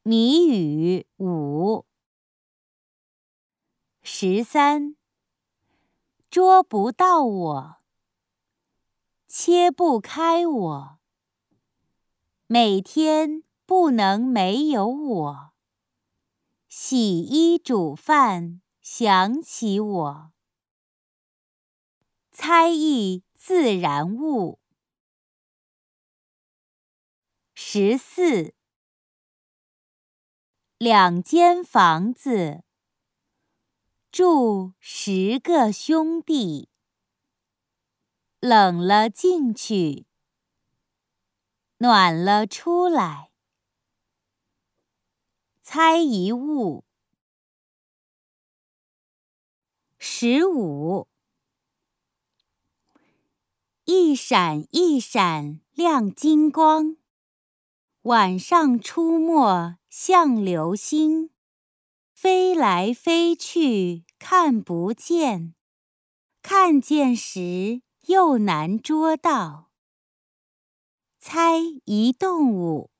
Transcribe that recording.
谜语5。13，捉不到我，切不开我，每天不能没有我，洗衣煮饭想起我。猜疑自然物。14，两间房子，住10个兄弟，冷了进去，暖了出来。猜一物。15，一闪一闪亮金光，晚上出没像流星，飞来飞去看不见，看见时又难捉到。猜一动物。